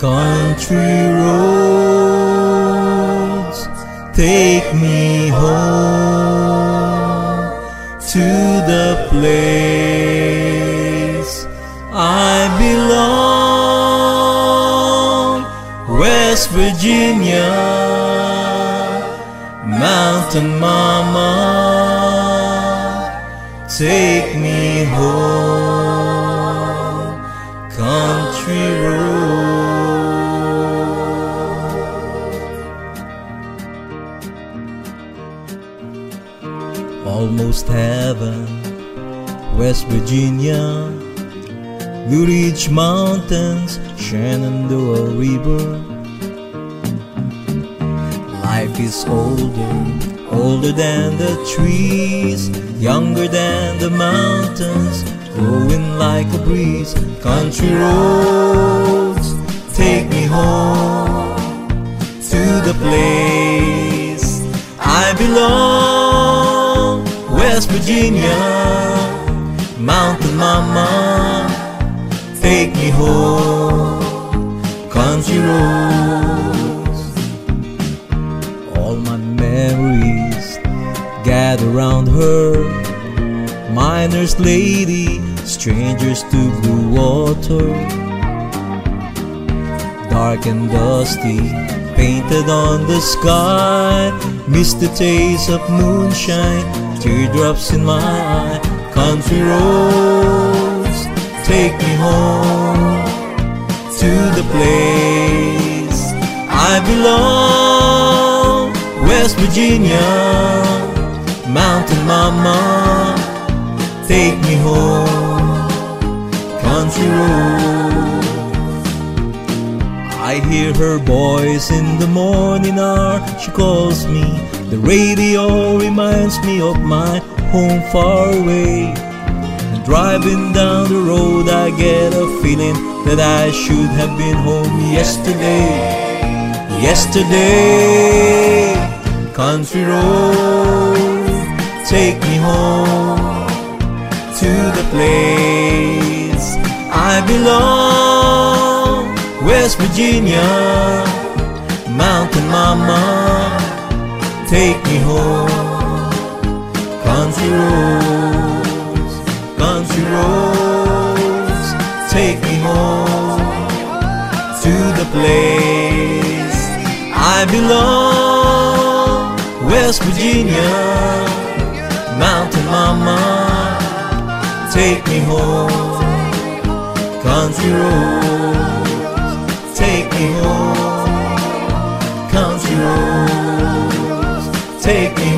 Country roads, take me home to the place I belong. West Virginia, Mountain Mama, take me home. Country road. Almost heaven, West Virginia, Blue Ridge Mountains, Shenandoah River. Life is older than the trees, younger than the mountains, blowing like a breeze. Country roads, take me home to the place I belong. West Virginia, Mountain Mama, take me home. Country roads. All my memories gather round her. Miner's lady, strangers to blue water. Dark and dusty, painted on the sky. Miss the taste of moonshine, teardrops in my eye. Country roads, take me home to the place I belong. West Virginia, Mountain Mama, take me home. Country roads. I hear her voice in the morning hour. She calls me. The radio reminds me of my home far away. And driving down the road, I get a feeling that I should have been home yesterday. Yesterday, country road, take me home to the place I belong. West Virginia, Mountain Mama, take me home. Country roads, country roads, take me home to the place I belong. West Virginia, Mountain Mama, take me home. Country roads, take me home. Country roads, take me